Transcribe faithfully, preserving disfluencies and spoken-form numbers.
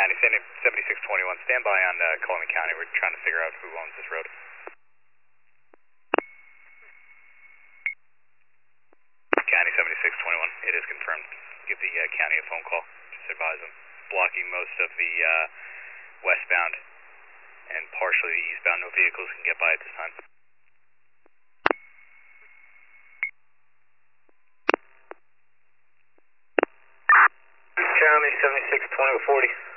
County, seventy-six twenty-one, stand by on uh, Coleman County. We're trying to figure out who owns this road. County seventy-six twenty-one, it is confirmed. Give the uh, county a phone call. Just advise them. Blocking most of the uh, westbound and partially the eastbound. No vehicles can get by at this time. County seventy-six twenty forty.